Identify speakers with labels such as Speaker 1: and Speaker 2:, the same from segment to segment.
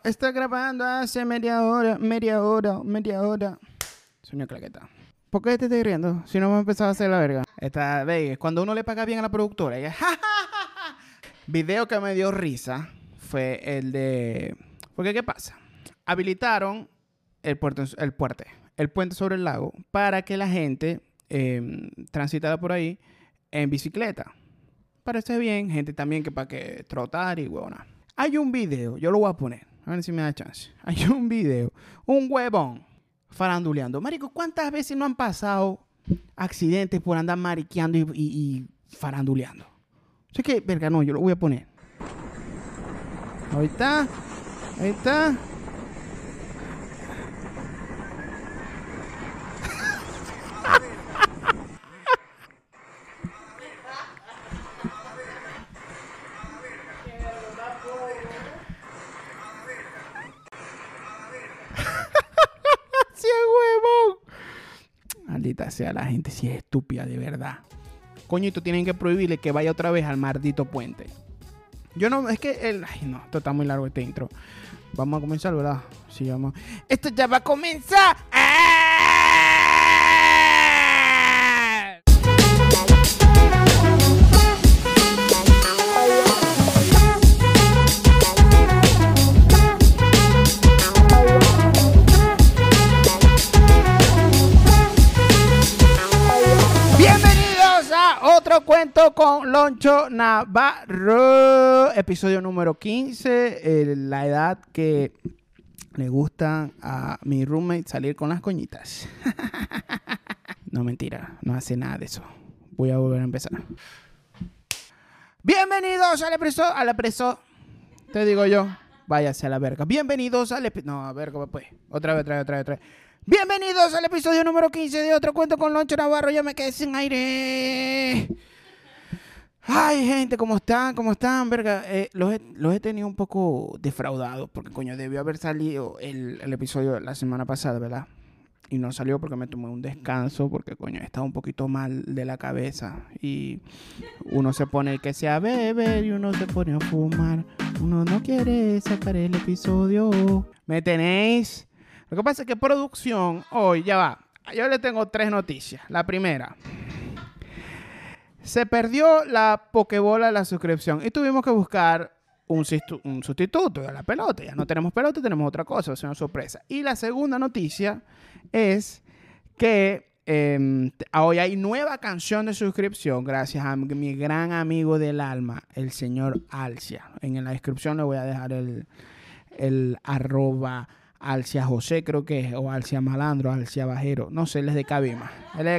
Speaker 1: Está grabando hace media hora. Sueño claqueta. ¿Por qué te estoy riendo? Si no me empezado a hacer la verga. Veis, cuando uno le paga bien a la productora, ella, video que me dio risa fue el de... Porque, ¿qué pasa? Habilitaron el puente sobre el lago para que la gente transitara por ahí en bicicleta. Parece bien, gente también que para que trotar y huevona. Hay un video, yo lo voy a poner, a ver si me da chance. Hay un video, un huevón faranduleando. Marico, ¿cuántas veces no han pasado accidentes por andar mariqueando y faranduleando? Sé que, verga, no, yo lo voy a poner. Ahí está. Maldita sea, la gente si es estúpida de verdad. Coñito, tienen que prohibirle que vaya otra vez al maldito puente. Yo no, es que ay no, esto está muy largo este intro. Vamos a comenzar, ¿verdad? Sí, vamos. Esto ya va a comenzar. Otro cuento con Loncho Navarro, episodio número 15, la edad que le gusta a mi roommate salir con las coñitas. No, mentira, no hace nada de eso. Voy a volver a empezar. Bienvenidos al episodio, te digo yo, váyase a la verga. Bienvenidos al episodio, no, a ver, pues, otra vez. Bienvenidos al episodio número 15 de Otro Cuento con Loncho Navarro. Ya me quedé sin aire. Ay, gente, ¿cómo están? Verga, los he tenido un poco defraudados porque, coño, debió haber salido el episodio de la semana pasada, ¿verdad? Y no salió porque me tomé un descanso porque, coño, estaba un poquito mal de la cabeza. Y uno se pone que sea beber y uno se pone a fumar. Uno no quiere sacar el episodio. ¿Me tenéis? Lo que pasa es que producción, hoy ya va. Yo le tengo 3 noticias. La primera. Se perdió la Pokébola de la suscripción y tuvimos que buscar un sustituto de la pelota. Ya no tenemos pelota, tenemos otra cosa, es una sorpresa. Y la segunda noticia es que hoy hay nueva canción de suscripción gracias a mi gran amigo del alma, el señor Alcia. En la descripción le voy a dejar el arroba Alcia José, creo que es, o Alcia Malandro, Alcia Bajero, no sé, él es de Cabima,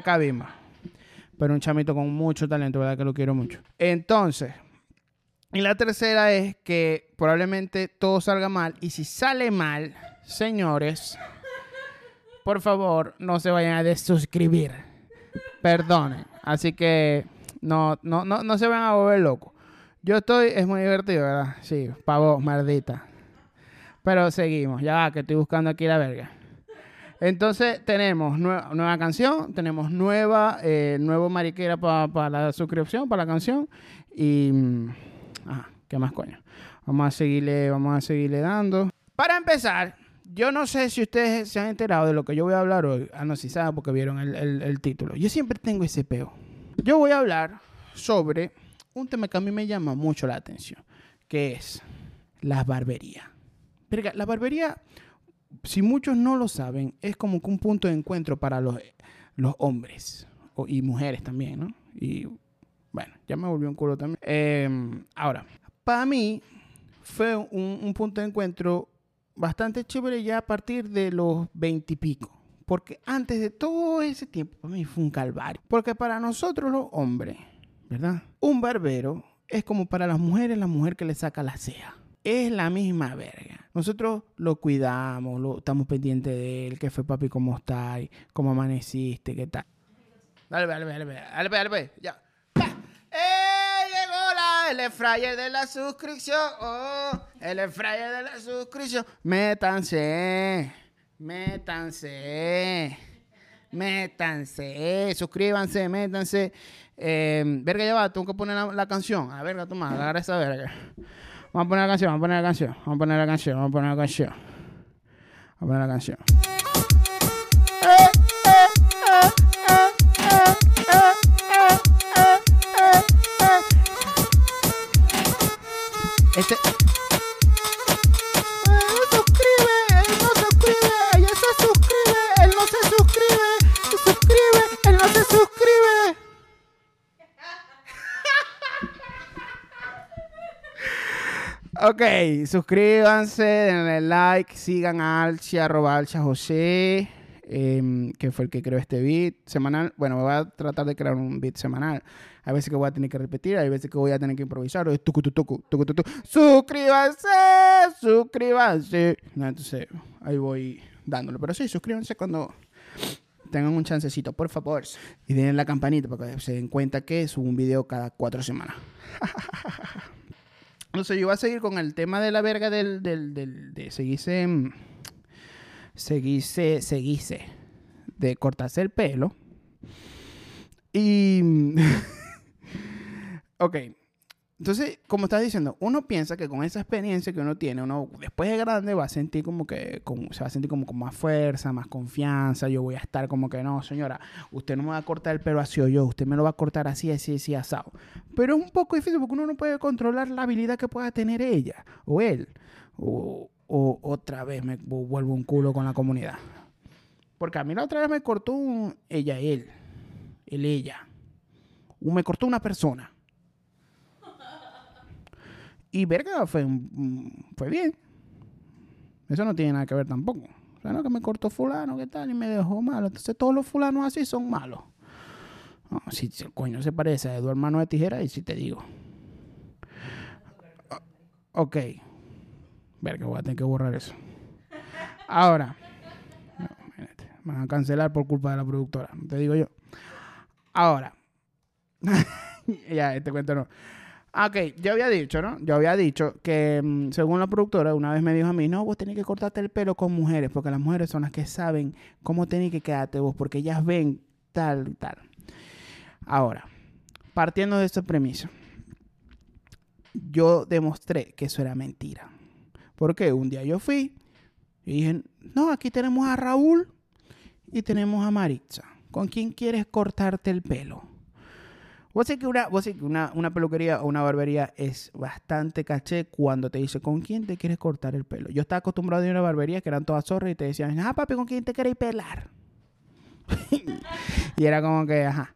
Speaker 1: pero un chamito con mucho talento, verdad que lo quiero mucho. Entonces, y la tercera es que probablemente todo salga mal, y si sale mal, señores, por favor, no se vayan a desuscribir, perdonen, así que no se vayan a volver locos. Es muy divertido, ¿verdad? Sí, pavo, maldita. Pero seguimos, ya va, que estoy buscando aquí la verga. Entonces tenemos nueva canción, tenemos nuevo mariquera para la suscripción, para la canción. Y... ¿qué más coño? Vamos a seguirle dando. Para empezar, yo no sé si ustedes se han enterado de lo que yo voy a hablar hoy. No, si saben porque vieron el título. Yo siempre tengo ese peo. Yo voy a hablar sobre un tema que a mí me llama mucho la atención, que es las barberías. Verga, la barbería, si muchos no lo saben, es como que un punto de encuentro para los hombres y mujeres también, ¿no? Y bueno, ya me volvió un culo también. Ahora, para mí fue un punto de encuentro bastante chévere ya a partir de los 20 y pico. Porque antes de todo ese tiempo, para mí fue un calvario. Porque para nosotros los hombres, ¿verdad? Un barbero es como para las mujeres, la mujer que le saca la ceja. Es la misma verga. Nosotros lo cuidamos, estamos pendientes de él. ¿Qué fue, papi? ¿Cómo estás? ¿Cómo amaneciste? ¿Qué tal? Dale, ya. Llegó el fryer de la suscripción. El fryer de la suscripción. Métanse. Suscríbanse, métanse. Verga, ya va. Tengo que poner la canción. A verga, toma, agarra esa verga. Vamos a poner la canción, vamos a poner la canción. Vamos a poner la canción, vamos a poner la canción. Vamos a poner la canción. Este... Él no se suscribe, ella se suscribe, él no se suscribe, él no se suscribe. Ok, suscríbanse, denle like, sigan a Alchi, @AlchiJosé, que fue el que creó este beat semanal. Bueno, me voy a tratar de crear un beat semanal. Hay veces que voy a tener que repetir, hay veces que voy a tener que improvisar. Suscríbanse, suscríbanse. No, entonces, ahí voy dándolo. Pero sí, suscríbanse cuando tengan un chancecito, por favor. Y den la campanita para que se den cuenta que subo un video cada 4 semanas. No sé, yo voy a seguir con el tema de la verga de seguirse, de cortarse el pelo. Y... ok. Entonces, como estás diciendo, uno piensa que con esa experiencia que uno tiene, uno después de grande va a sentir se va a sentir como con más fuerza, más confianza. Yo voy a estar como que, no, señora, usted no me va a cortar el pelo así o yo, usted me lo va a cortar así, asado. Pero es un poco difícil porque uno no puede controlar la habilidad que pueda tener ella o él. O otra vez me vuelvo un culo con la comunidad. Porque a mí la otra vez me cortó él, ella. Me cortó una persona. Y verga, fue bien. Eso no tiene nada que ver tampoco. O sea, no que me cortó fulano, ¿qué tal? Y me dejó malo. Entonces todos los fulanos así son malos. No, si el coño se parece a Eduardo Mano de Tijera, y si te digo. Ok. Verga, voy a tener que borrar eso. Ahora. No, me van a cancelar por culpa de la productora. Te digo yo. Ahora. Ya, este cuento no. Ok, yo había dicho, ¿no? Yo había dicho que según la productora una vez me dijo a mí, no, vos tenés que cortarte el pelo con mujeres, porque las mujeres son las que saben cómo tenés que quedarte vos, porque ellas ven tal y tal. Ahora, partiendo de esta premisa, yo demostré que eso era mentira. Porque un día yo fui y dije, no, aquí tenemos a Raúl y tenemos a Maritza. ¿Con quién quieres cortarte el pelo? Vos sé que una peluquería o una barbería es bastante caché cuando te dice ¿con quién te quieres cortar el pelo? Yo estaba acostumbrado a ir a una barbería que eran todas zorras y te decían, papi, ¿con quién te queréis pelar? Y era como que, ajá.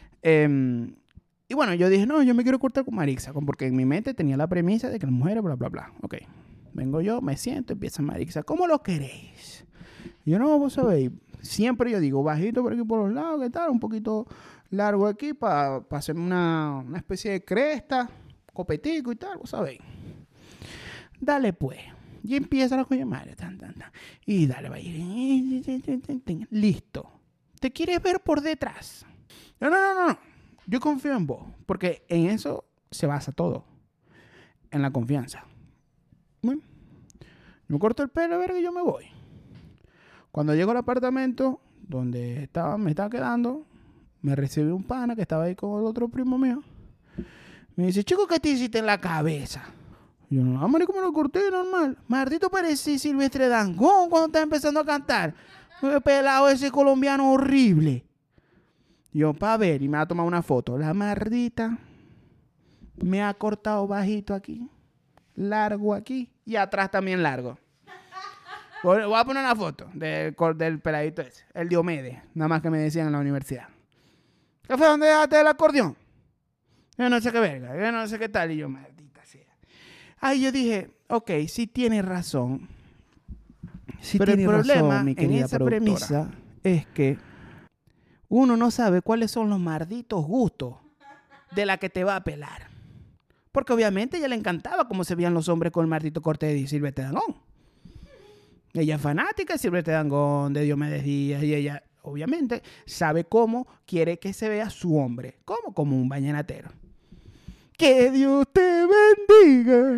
Speaker 1: Y bueno, yo dije, no, yo me quiero cortar con Maritza, porque en mi mente tenía la premisa de que las mujeres, bla, bla, bla. Ok, vengo yo, me siento, empieza Maritza, ¿cómo lo queréis? Y yo, no, vos sabéis, siempre yo digo, bajito por aquí por los lados, ¿qué tal? Un poquito largo aquí para hacerme una especie de cresta, copetico y tal, vos sabéis. Dale pues. Y empieza la coña madre. Y dale, va a ir. Listo. ¿Te quieres ver por detrás? No. Yo confío en vos. Porque en eso se basa todo. En la confianza. Bueno, yo me corto el pelo, verga, y yo me voy. Cuando llego al apartamento donde me estaba quedando, me recibió un pana que estaba ahí con el otro primo mío. Me dice, chico, ¿qué te hiciste en la cabeza? Y yo, no, marico, me lo corté normal. Martito, parecía Silvestre Dangond cuando estaba empezando a cantar. Me he pelado ese colombiano horrible. Y yo, pa' ver, y me ha tomado una foto. La mardita me ha cortado bajito aquí, largo aquí, y atrás también largo. Voy a poner una foto del peladito ese, el Diomedes, nada más que me decían en la universidad. ¿Qué fue? ¿Dónde dejaste el acordeón? Yo no sé qué verga, yo no sé qué tal. Y yo, maldita sea. Ahí yo dije, ok, sí tienes razón. Sí, pero el problema razón, en esa premisa es que uno no sabe cuáles son los malditos gustos de la que te va a pelar. Porque obviamente a ella le encantaba cómo se veían los hombres con el maldito corte de Silvestre Dangond. Ella es fanática de Silvestre Dangond, de Diomedes Díaz, y ella obviamente sabe cómo quiere que se vea su hombre. Como un vallenatero. Que Dios te bendiga.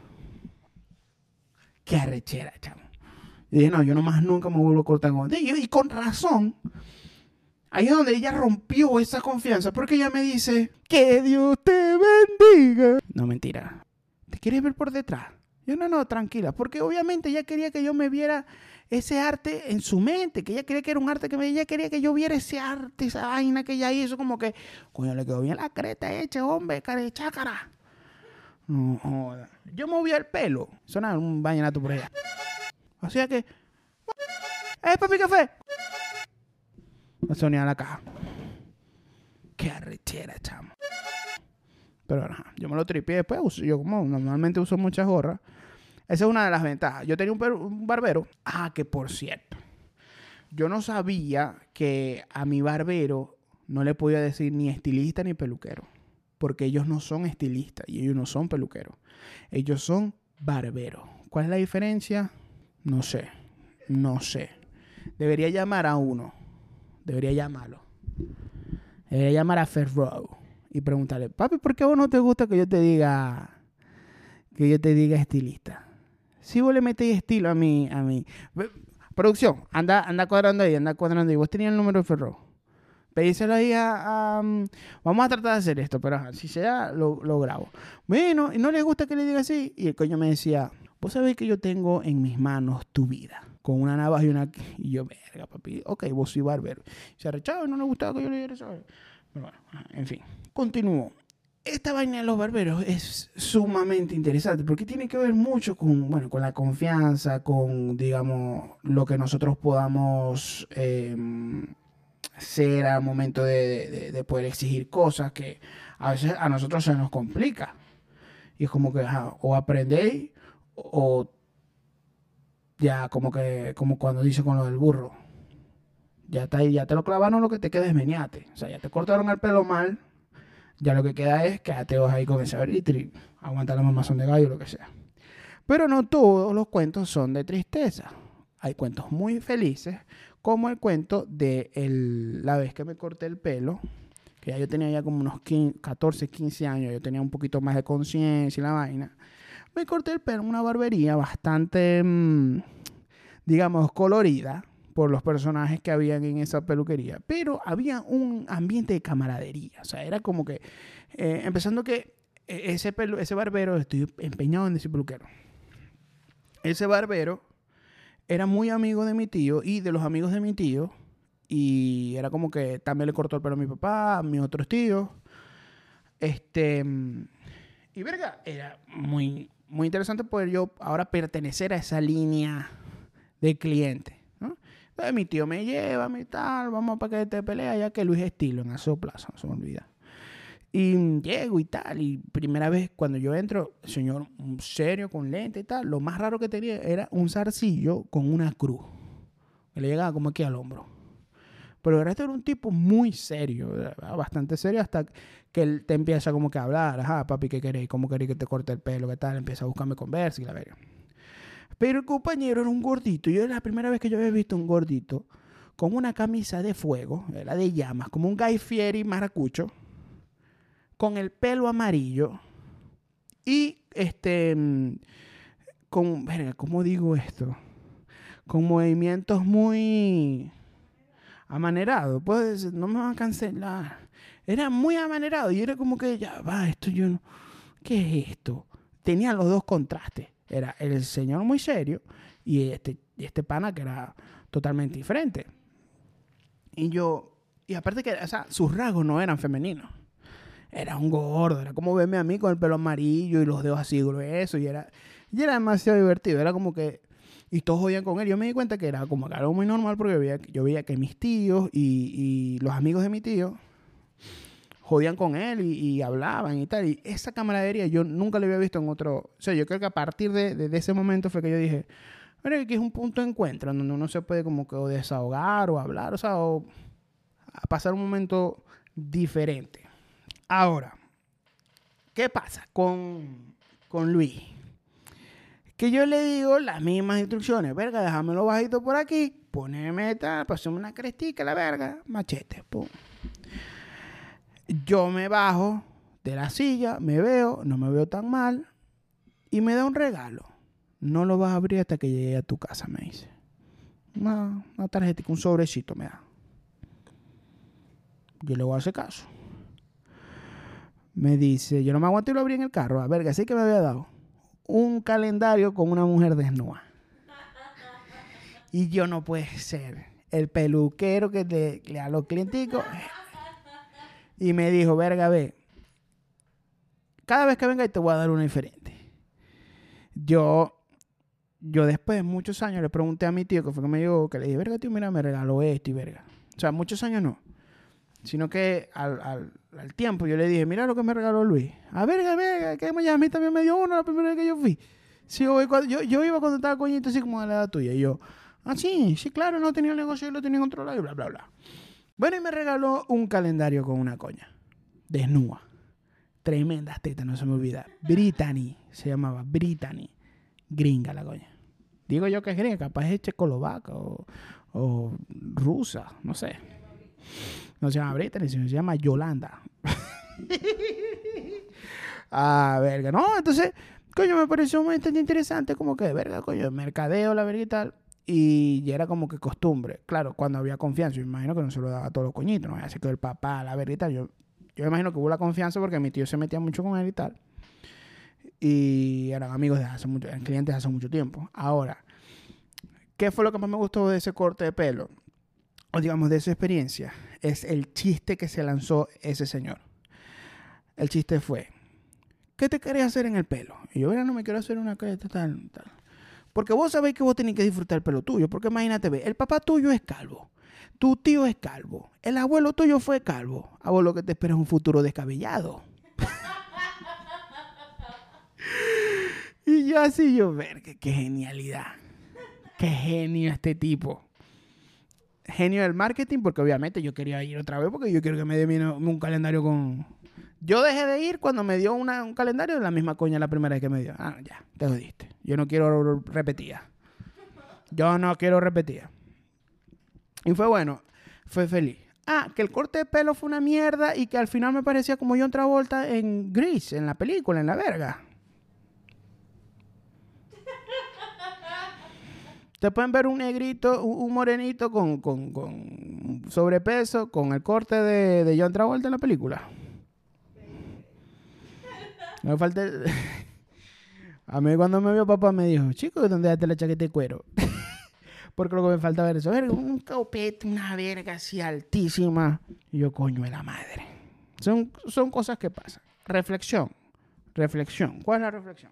Speaker 1: Qué arrechera, chamo. Y dije, no, yo nomás nunca me vuelvo a cortar con ella. Y con razón. Ahí es donde ella rompió esa confianza. Porque ella me dice, que Dios te bendiga. No, mentira. ¿te quieres ver por detrás? Yo, no, tranquila. Porque obviamente ella quería que yo me viera ese arte en su mente, que ella quería que era un arte ella quería que yo viera ese arte, esa vaina que ella hizo, como que, coño, le quedó bien la creta hecha, hombre, cara de chácara. No joda. Yo movía el pelo. Sonaba un vallenato por allá. O sea que, papi, ¿qué fue? Sonía la caja. Qué arrechera, chamo. Pero no, yo me lo tripié después. Yo como normalmente uso muchas gorras. Esa es una de las ventajas. Yo tenía un barbero. Que por cierto, yo no sabía que a mi barbero no le podía decir ni estilista ni peluquero. Porque ellos no son estilistas y ellos no son peluqueros. Ellos son barberos. ¿Cuál es la diferencia? No sé. Debería llamar a uno. Debería llamarlo. Debería llamar a Ferro y preguntarle, papi, ¿por qué a vos no te gusta que yo te diga estilista? Si vos le metéis estilo a mí. Producción, anda cuadrando ahí. Vos tenías el número de Ferro. Pedíselo ahí vamos a tratar de hacer esto, pero si sea, lo grabo. Bueno, y no le gusta que le diga así. Y el coño me decía, vos sabés que yo tengo en mis manos tu vida. Con una navaja y yo, verga, papi. Ok, vos soy barbero. Se arrechaba y no le gustaba que yo le diera eso. Pero bueno, en fin. Continúo. Esta vaina de los barberos es sumamente interesante porque tiene que ver mucho con la confianza, con, digamos, lo que nosotros podamos ser al momento de poder exigir cosas que a veces a nosotros se nos complica. Y es como que o aprendéis o ya como cuando dice con lo del burro. Ya te lo clavaron, lo que te queda es meñate. O sea, ya te cortaron el pelo mal. Ya lo que queda es quédate vos ahí con ese arbitrio, aguantar la mamazón de gallo, lo que sea. Pero no todos los cuentos son de tristeza. Hay cuentos muy felices, como el cuento de la vez que me corté el pelo, que ya yo tenía ya como unos 14, 15 años, yo tenía un poquito más de conciencia y la vaina. Me corté el pelo en una barbería bastante, digamos, colorida por los personajes que habían en esa peluquería, pero había un ambiente de camaradería. O sea, era como que, empezando que ese barbero, estoy empeñado en decir peluquero, ese barbero era muy amigo de mi tío y de los amigos de mi tío, y era como que también le cortó el pelo a mi papá, a mis otros tíos, y verga, era muy, muy interesante poder yo ahora pertenecer a esa línea de clientes, ¿no? Entonces mi tío me lleva, mi tal, vamos para que te pelea, ya que Luis Estilo en Aseo Plaza, no se me olvida. Y llego y tal, y primera vez cuando yo entro, el señor serio, con lente y tal, lo más raro que tenía era un zarcillo con una cruz, que le llegaba como aquí al hombro. Pero el resto era un tipo muy serio, bastante serio, hasta que él te empieza como que a hablar, papi, ¿qué queréis? ¿Cómo queréis que te corte el pelo? ¿Qué tal? Empieza a buscarme conversa y la verga. Pero el compañero era un gordito. Yo era la primera vez que yo había visto un gordito con una camisa de fuego, era de llamas, como un Guy Fieri maracucho, con el pelo amarillo y ¿cómo digo esto? Con movimientos muy amanerados. Pues no me van a cancelar. Era muy amanerado y era como que ya va, esto yo no. ¿Qué es esto? Tenía los dos contrastes. Era el señor muy serio y este pana que era totalmente diferente. Y aparte que, o sea, sus rasgos no eran femeninos. Era un gordo, era como verme a mí con el pelo amarillo y los dedos así gruesos y era demasiado divertido. Era como que, y todos jodían con él. Yo me di cuenta que era como que algo muy normal porque yo veía que mis tíos y los amigos de mi tío jodían con él y hablaban y tal. Y esa camaradería yo nunca la había visto en otro. O sea, yo creo que a partir de ese momento fue que yo dije, bueno, que es un punto de encuentro donde uno se puede como que o desahogar o hablar, o sea, o a pasar un momento diferente. Ahora, ¿qué pasa con Luis? Que yo le digo las mismas instrucciones. Verga, déjamelo bajito por aquí. Poneme tal, pasame una crestica, la verga. Machete, pum. Yo me bajo de la silla, me veo, no me veo tan mal. Y me da un regalo. No lo vas a abrir hasta que llegue a tu casa, me dice. Una tarjetita, un sobrecito me da. Yo le voy a hacer caso. Me dice, yo no me aguanto y lo abrí en el carro. A verga, así que me había dado. un calendario con una mujer desnuda. Y yo no puede ser. El peluquero que le a los clienticos. Y me dijo, verga, ve. Cada vez que venga te voy a dar una diferente. Yo después de muchos años le pregunté a mi tío, que fue que me llegó, que le dije, verga, tío, mira, me regaló esto y verga. O sea, muchos años no. Sino que al tiempo yo le dije, mira lo que me regaló Luis. A verga, que a mí también me dio uno la primera vez que yo fui. Sí, yo iba cuando estaba coñito así como de la edad tuya. Y yo, sí, claro, no tenía el negocio, lo tenía controlado y bla, bla, bla. Bueno, y me regaló un calendario con una coña. Desnuda. Tremendas tetas, no se me olvida. Brittany, se llamaba Brittany. Gringa la coña. Digo yo que es gringa, capaz es checoslovaca o rusa, no sé. No se llama Brittany, sino se llama Yolanda. Verga. No, entonces, coño, me pareció muy interesante, como que, verga, coño, mercadeo, la verga y tal. Y ya era como que costumbre. Claro, cuando había confianza, yo imagino que no se lo daba a todos los coñitos, ¿no? Así que el papá, la verga y tal. Yo imagino que hubo la confianza porque mi tío se metía mucho con él y tal. Y eran amigos de hace mucho, eran clientes de hace mucho tiempo. Ahora, ¿qué fue lo que más me gustó de ese corte de pelo? O digamos, de esa experiencia. Es el chiste que se lanzó ese señor. El chiste fue, ¿qué te querés hacer en el pelo? Y yo, no me quiero hacer una cresta tal. Porque vos sabéis que vos tenés que disfrutar el pelo tuyo. Porque imagínate, ve, el papá tuyo es calvo. Tu tío es calvo. El abuelo tuyo fue calvo. A vos lo que te espera es un futuro descabellado. Y yo así, verga, qué genialidad. Qué genio este tipo. Genio del marketing, porque obviamente yo quería ir otra vez, porque yo quiero que me dé un calendario con... Yo dejé de ir cuando me dio un calendario de la misma coña la primera vez que me dio. Ya, te jodiste. Yo no quiero repetir. Y fue bueno, fue feliz. Que el corte de pelo fue una mierda y que al final me parecía como John Travolta en Grease, en la película, en la verga. Te pueden ver un negrito, un morenito con sobrepeso, con el corte de John Travolta en la película. No me falta... A mí cuando me vio papá me dijo, chico, ¿dónde dejaste la chaqueta de cuero? Porque lo que me falta ver eso, verga, un copete, una verga así altísima. Y yo, coño de la madre. Son cosas que pasan. Reflexión. ¿Cuál es la reflexión?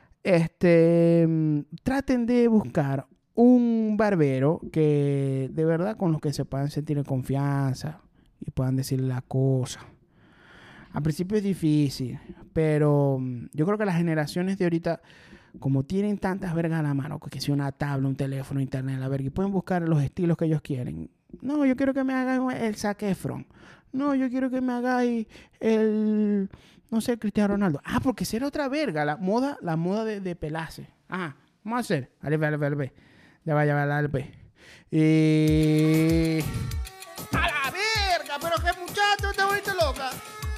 Speaker 1: Traten de buscar un barbero que de verdad con los que se puedan sentir en confianza y puedan decirle las cosas. Al principio es difícil, pero yo creo que las generaciones de ahorita, como tienen tantas vergas a la mano, que si una tabla, un teléfono, internet, la verga, y pueden buscar los estilos que ellos quieren. No, yo quiero que me hagan el Zac Efron. No, yo quiero que me hagáis el, no sé, Cristiano Ronaldo. Porque será otra verga, la moda de pelarse. Vamos a hacer. Albe. Ya va, Albe. Y... ¡A la verga! Pero qué muchacho, te volviste loca.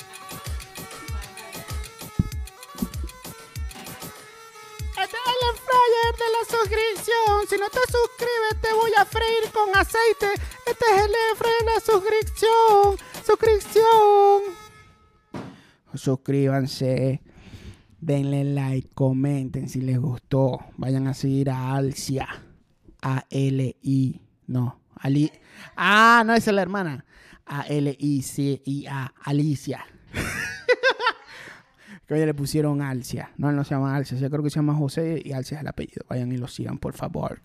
Speaker 1: Este es el flyer de la suscripción. Si no te suscribes, te voy a freír con aceite. Este es el flyer de la suscripción. Suscríbanse. Denle like, comenten si les gustó. Vayan a seguir a Alcia. A-L-I. No. Ali. No, esa es la hermana. A-L-I-C-I-A. Alicia. Que hoy le pusieron Alcia. No, él no se llama Alcia. Yo creo que se llama José y Alcia es el apellido. Vayan y lo sigan, por favor.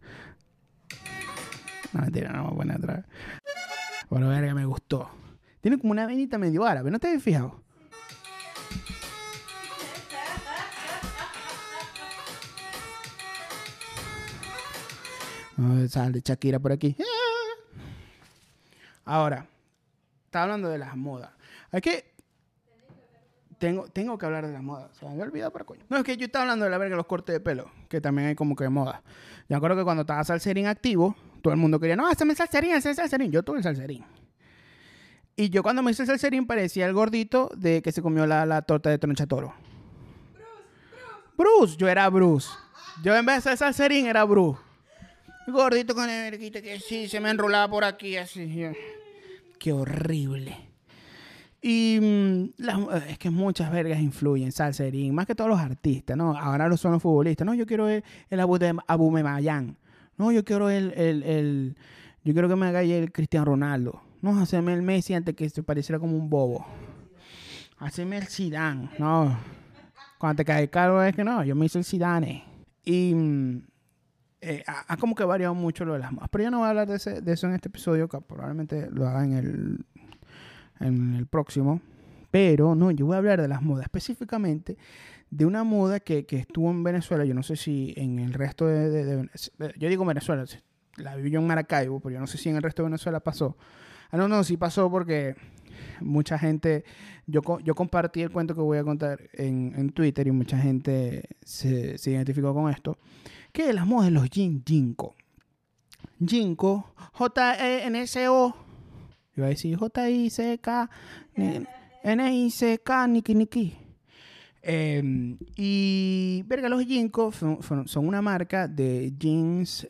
Speaker 1: No, mentira, no me voy a poner otra vez. Bueno, verga, me gustó. Tiene como una venita medio árabe. ¿No te habías fijado? Sale Shakira por aquí. Ahora, estaba hablando de las modas. Es que tengo que hablar de las modas. Se me había olvidado para coño. No, es que yo estaba hablando de la verga, los cortes de pelo, que también hay como que de moda. Yo me acuerdo que cuando estaba Salserín activo, todo el mundo quería, no, hazme el Salserín. Yo tuve el Salserín. Y yo cuando me hice el Salserín parecía el gordito de que se comió la torta de tronchatoro. Bruce. Yo era Bruce. Yo en vez de ser Salserín era Bruce. Gordito con el verguita que sí, se me enrolaba por aquí así. Qué horrible. Y es que muchas vergas influyen, salserín, más que todos los artistas, ¿no? Ahora lo son los futbolistas. No, yo quiero el Aubameyang. No, yo quiero yo quiero que me haga el Cristiano Ronaldo. No, hacerme el Messi antes que se pareciera como un bobo. Hacerme el Zidane. No, cuando te cae caro es que no, yo me hice el Zidane. Y ha como que variado mucho lo de las modas. Pero yo no voy a hablar de eso en este episodio, que probablemente lo haga en el próximo. Pero no, yo voy a hablar de las modas, específicamente de una moda que estuvo en Venezuela. Yo no sé si en el resto yo digo Venezuela, la viví yo en Maracaibo, pero yo no sé si en el resto de Venezuela pasó. No, sí pasó porque mucha gente, yo compartí el cuento que voy a contar en Twitter y mucha gente se identificó con esto, que es las modas de los Jinko. Jinko, J-E-N-S-O, iba a decir J-I-C-K, N-I-C-K, Niki Niki. Y verga, los Jinko son una marca de jeans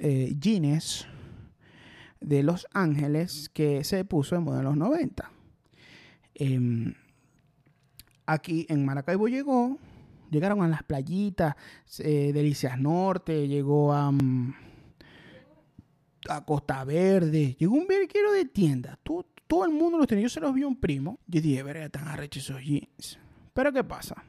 Speaker 1: de Los Ángeles que se puso en moda en los 90. Aquí en Maracaibo llegaron a las playitas, Delicias Norte, llegó a Costa Verde, llegó un verguero de tiendas. Todo el mundo los tenía. Yo se los vi a un primo. Yo dije, verga, tan arrechos esos jeans. Pero ¿qué pasa?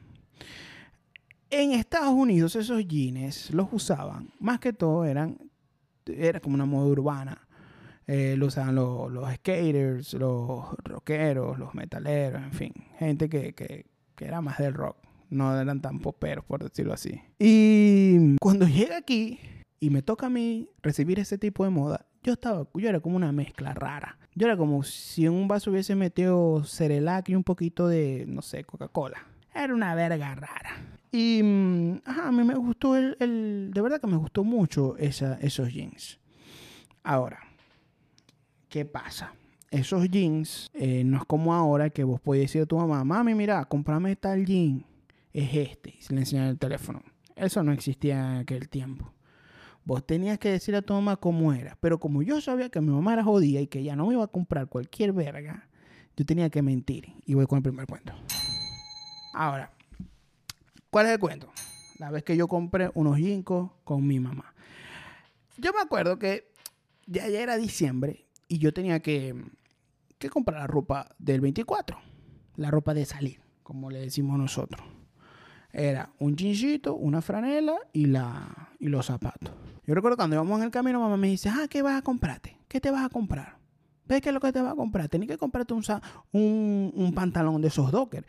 Speaker 1: En Estados Unidos esos jeans los usaban, más que todo era como una moda urbana. Lo usaban los skaters, los rockeros, los metaleros, en fin. Gente que era más del rock. No eran tan poperos, por decirlo así. Y cuando llega aquí y me toca a mí recibir ese tipo de moda, yo era como una mezcla rara. Yo era como si en un vaso hubiese metido Cerelac y un poquito de, no sé, Coca-Cola. Era una verga rara. Y a mí me gustó de verdad que me gustó mucho esos jeans. Ahora, ¿qué pasa? Esos jeans no es como ahora que vos podés decir a tu mamá, mami, mira, cómprame tal jean. Es este. Y se le enseñan el teléfono. Eso no existía en aquel tiempo. Vos tenías que decir a tu mamá cómo era. Pero como yo sabía que mi mamá era jodida y que ella no me iba a comprar cualquier verga, yo tenía que mentir. Y voy con el primer cuento. Ahora, ¿cuál es el cuento? La vez que yo compré unos Jinkos con mi mamá. Yo me acuerdo que ya era diciembre y yo tenía que comprar la ropa del 24. La ropa de salir, como le decimos nosotros. Era un jeansito, una franela y los zapatos. Yo recuerdo cuando íbamos en el camino, mamá me dice, ¿qué vas a comprarte? ¿Qué te vas a comprar? ¿Ves qué es lo que te vas a comprar? Tenés que comprarte un pantalón de esos Docker.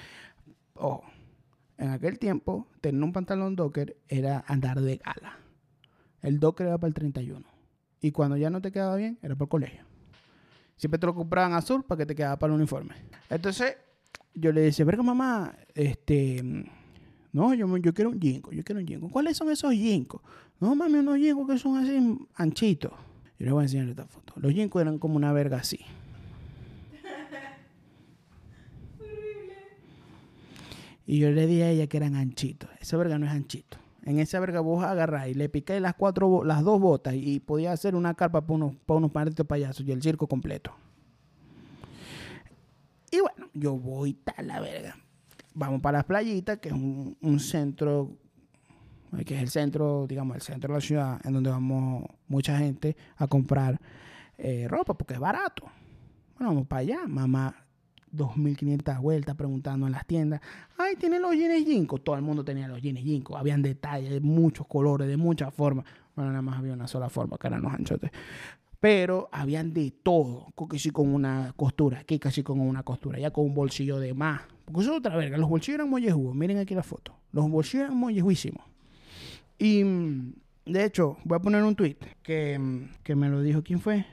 Speaker 1: En aquel tiempo, tener un pantalón Docker era andar de gala. El Docker era para el 31. Y cuando ya no te quedaba bien, era para el colegio. Siempre te lo compraban azul para que te quedaba para el uniforme. Entonces, yo le decía, verga mamá, no, yo quiero un Jinko, ¿Cuáles son esos Jinkos? No, mami, unos Jinkos que son así anchitos. Yo les voy a enseñar esta foto. Los Jinkos eran como una verga así. Y yo le dije a ella que eran anchitos. Esa verga no es anchito. En esa verga vos agarrás y le picáis las dos botas y podía hacer una carpa para unos malditos payasos y el circo completo. Y bueno, yo voy tal la verga. Vamos para las playitas, que es un centro, que es el centro, digamos, el centro de la ciudad, en donde vamos mucha gente a comprar ropa, porque es barato. Bueno, vamos para allá, mamá. 2.500 vueltas preguntando en las tiendas. Ay, ¿tienen los jeans Jinko? Todo el mundo tenía los jeans Jinko. Habían detalles de muchos colores, de muchas formas. Bueno, nada más había una sola forma, que eran los anchotes. Pero habían de todo. Casi con una costura aquí, casi con una costura. Ya con un bolsillo de más. Porque eso es otra verga. Los bolsillos eran mollejudos. Miren aquí la foto. Los bolsillos eran mollejuísimos. Y, de hecho, voy a poner un tweet que me lo dijo. ¿Quién fue?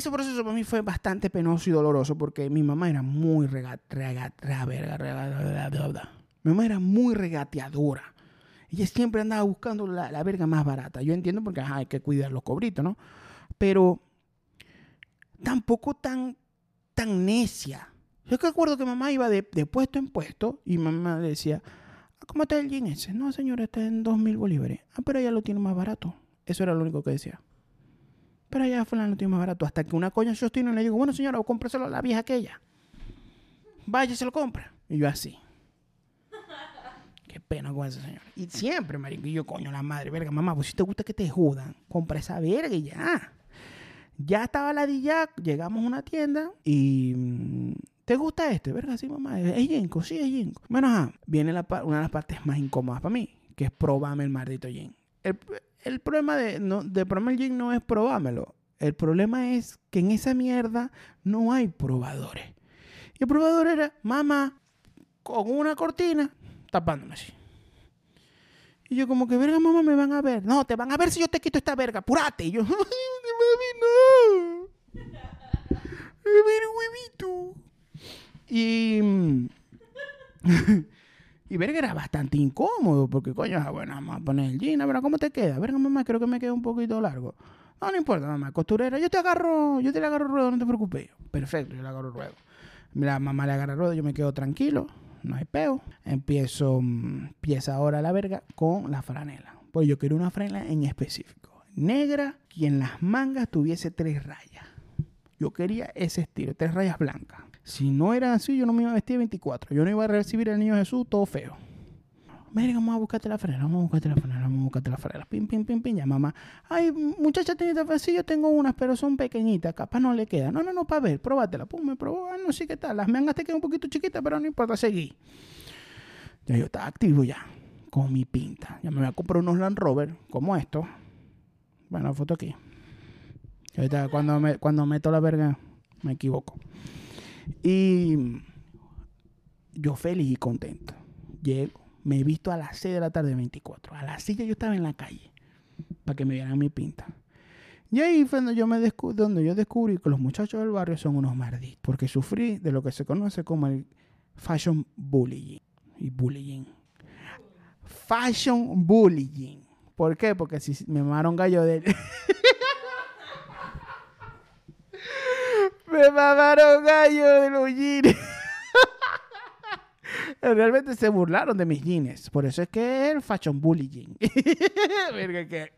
Speaker 1: ese proceso para mí fue bastante penoso y doloroso porque mi mamá era muy mi mamá era muy regateadora. Ella siempre andaba buscando la verga más barata. Yo entiendo porque hay que cuidar los cobritos, ¿no? Pero tampoco tan necia. Yo que recuerdo que mamá iba de puesto en puesto y mamá le decía, ¿cómo está el jean ese? No, señora, está en 2.000 bolívares. Ah, pero ella lo tiene más barato. Eso era lo único que decía. Pero allá fulano lo tiene más barato. Hasta que una coña yo estoy y le digo, bueno, señora, cómpreselo a la vieja aquella. Vaya, se lo compra. Y yo así. Qué pena con esa señora. Y siempre, marico, y yo, coño, la madre, verga, mamá, pues si te gusta que te jodan, compra esa verga y ya. Ya estaba la DJ, llegamos a una tienda y... ¿Te gusta este? Verga, sí, mamá. Es Yenko, sí, es Yenko. Bueno, viene una de las partes más incómodas para mí, que es probarme el maldito Yen. El problema de probarme el Yen no es probármelo. El problema es que en esa mierda no hay probadores. Y el probador era mamá con una cortina tapándome así. Y yo como que, verga, mamá, me van a ver. No, te van a ver si yo te quito esta verga. Apúrate. Y yo, ay, mami, no. A ver, huevito. Y verga, era bastante incómodo porque, coño, bueno, vamos a poner el jean, a ver, ¿cómo te queda? Verga, mamá, creo que me queda un poquito largo. No, no importa, mamá, costurera, yo te le agarro el ruedo, no te preocupes. Perfecto, yo le agarro el ruedo. La mamá le agarra el ruedo, yo me quedo tranquilo, no hay peo. Empieza ahora la verga con la franela. Pues yo quiero una franela en específico, negra, y en las mangas tuviese 3 rayas. Yo quería ese estilo, 3 rayas blancas. Si no era así, yo no me iba a vestir 24. Yo no iba a recibir al niño Jesús todo feo. Mira, vamos a buscarte la franela, vamos a buscarte la franela. Pim, pim, pim, pim, ya mamá. Ay, muchacha, sí, yo tengo unas, pero son pequeñitas, capaz no le queda. No, para ver, próbatela. Pum, me probó, no sé qué tal. Las mangas te quedan un poquito chiquitas, pero no importa, seguí. Ya yo estaba activo ya, con mi pinta. Ya me voy a comprar unos Land Rover, como estos. Bueno, la foto aquí. Ahorita cuando meto la verga, me equivoco. Y yo feliz y contento. Llego, me he visto a las 6 de la tarde 24. A las 6 yo estaba en la calle para que me vieran mi pinta. Y ahí fue donde yo descubrí que los muchachos del barrio son unos malditos. Porque sufrí de lo que se conoce como el fashion bullying. Y bullying. Fashion bullying. ¿Por qué? Porque si me mamaron gallo de... Me mamaron gallo de los jeans. Realmente se burlaron de mis jeans. Por eso es que es el fashion bullying. Verga que...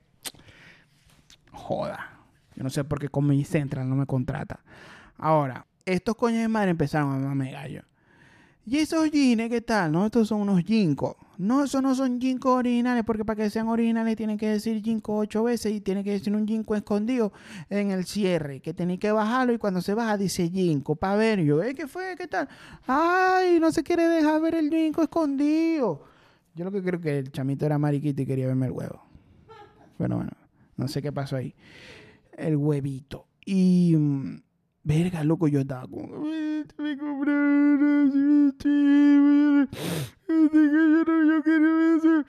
Speaker 1: Joda. Yo no sé por qué Comedy Central no me contrata. Ahora, estos coños de madre empezaron a mamarme gallo. ¿Y esos jeans qué tal? No, estos son unos jinkos. No, esos no son jinkos originales, porque para que sean originales tienen que decir jinko 8 veces y tiene que decir un jinko escondido en el cierre, que tenéis que bajarlo y cuando se baja dice jinko, para ver. Yo, ¿qué fue? ¿Qué tal? Ay, no se quiere dejar ver el jinko escondido. Yo lo que creo que el chamito era mariquito y quería verme el huevo. Bueno, no sé qué pasó ahí. El huevito. Y... verga, loco, yo estaba como... me compraron yo quiero eso.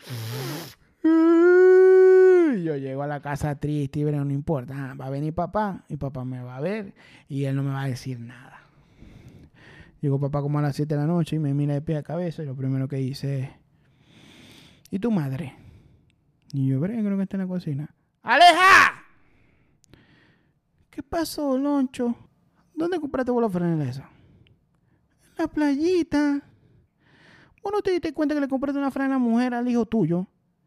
Speaker 1: Yo llego a la casa triste y verga, no importa. Va a venir papá y papá me va a ver y él no me va a decir nada. Llegó papá como a las 7 de la noche y me mira de pie a cabeza y lo primero que dice es... ¿Y tu madre? Y yo, verga, creo que está en la cocina. ¡Aleja! ¿Qué pasó, Loncho? ¿Dónde compraste vos la franela esa? En la playita. ¿Vos no te diste cuenta que le compraste una franela mujer al hijo tuyo?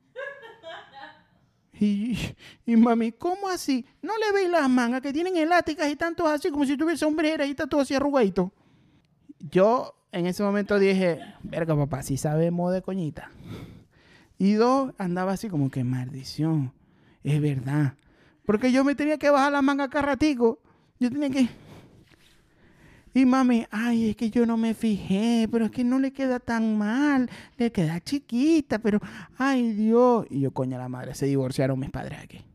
Speaker 1: Y mami, ¿cómo así? ¿No le veis las mangas que tienen elásticas y tanto así como si tuviese sombrera y está todo así arrugadito? Yo en ese momento dije, verga papá, si sabemos de coñita. Y 2, andaba así como que maldición. Es verdad. Porque yo me tenía que bajar la manga cada ratico. Yo tenía que... Y mami, ay, es que yo no me fijé, pero es que no le queda tan mal, le queda chiquita, pero, ay Dios. Y yo, coño, la madre, se divorciaron mis padres aquí.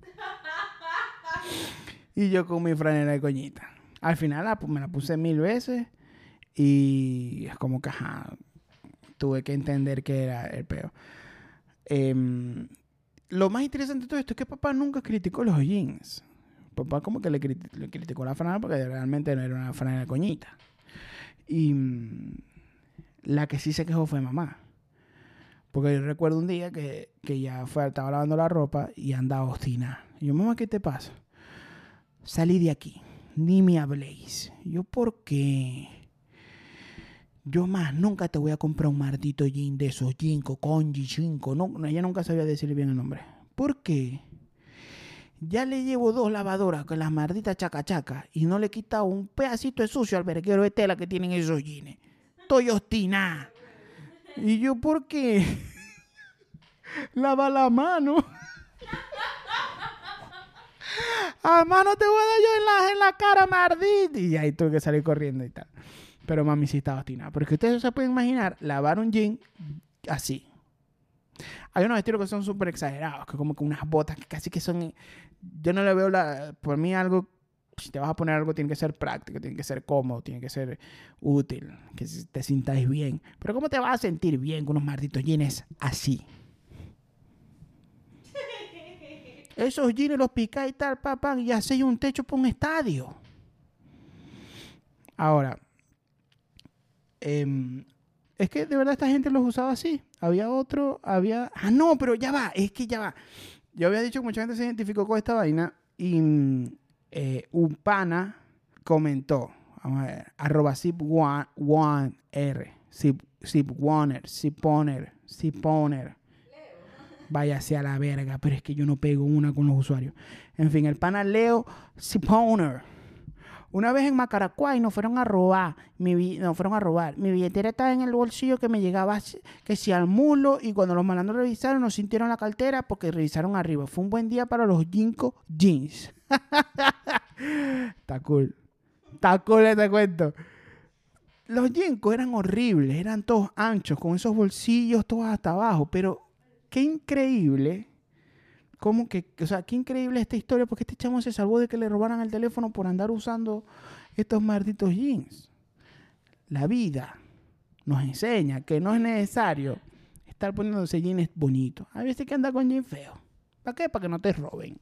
Speaker 1: Y yo con mi franela de coñita. Al final me la puse 1000 veces y es como que, ajá, tuve que entender que era el peo. Lo más interesante de todo esto es que papá nunca criticó los jeans. papá como que le criticó la franela porque realmente no era una franela coñita. Y la que sí se quejó fue mamá. Porque yo recuerdo un día que ella estaba lavando la ropa y andaba obstinada. Y yo, mamá, ¿qué te pasa? Salí de aquí. Ni me habléis. Yo, ¿por qué? Yo más nunca te voy a comprar un maldito jean de esos Jinko, Conji, Jinko. No, ella nunca sabía decir bien el nombre. ¿Por qué? Ya le llevo 2 lavadoras con las malditas chaca y no le he quitado un pedacito de sucio al verguero de tela que tienen esos jeans. Estoy obstinada. Y yo, ¿por qué? Lava la mano. A mano te voy a dar yo en la cara, maldita. Y ahí tuve que salir corriendo y tal. Pero mami sí estaba obstinada. Porque ustedes se pueden imaginar lavar un jean así. Hay unos estilos que son súper exagerados, que como que unas botas que casi que son... Yo no le veo por mí algo... Si te vas a poner algo, tiene que ser práctico, tiene que ser cómodo, tiene que ser útil, que te sintáis bien. Pero ¿cómo te vas a sentir bien con unos malditos jeans así? Esos jeans los picáis y tal, papá, y hacéis un techo para un estadio. Ahora, es que de verdad esta gente los usaba así. Había otro, había... Ah, no, pero ya va, es que ya va. Yo había dicho que mucha gente se identificó con esta vaina y un pana comentó, vamos a ver, @zip1r, zipponer. Váyase a la verga, pero es que yo no pego una con los usuarios. En fin, el pana Leo Zipponer. Una vez en Macaracuay nos fueron a robar. Mi billetera estaba en el bolsillo que me llegaba que si al mulo, y cuando los malandros revisaron nos sintieron la cartera porque revisaron arriba. Fue un buen día para los Jinko Jeans. Está cool. Está cool este cuento. Los Jinko eran horribles, eran todos anchos, con esos bolsillos todos hasta abajo, pero qué increíble. Qué increíble esta historia, porque este chamo se salvó de que le robaran el teléfono por andar usando estos malditos jeans. La vida nos enseña que no es necesario estar poniéndose jeans bonitos. Hay veces que anda con jeans feos. ¿Para qué? Para que no te roben.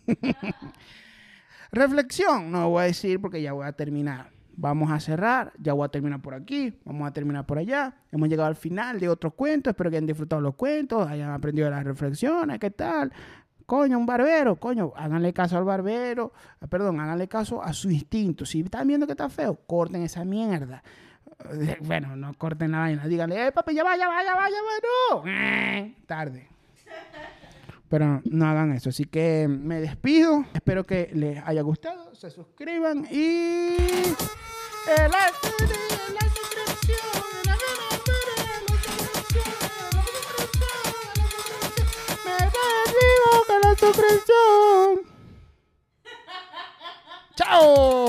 Speaker 1: Reflexión, no voy a decir porque ya voy a terminar. Vamos a cerrar, ya voy a terminar por aquí, vamos a terminar por allá. Hemos llegado al final de otros cuentos, espero que hayan disfrutado los cuentos, hayan aprendido de las reflexiones, ¿qué tal? Coño, un barbero, coño, háganle caso al barbero, háganle caso a su instinto. Si están viendo que está feo, corten esa mierda. Bueno, no corten la vaina, díganle, papi, ya va, no. Tarde. Pero no hagan eso. Así que me despido. Espero que les haya gustado. Se suscriban y... la suscripción. Me despido con la suscripción. ¡Chao!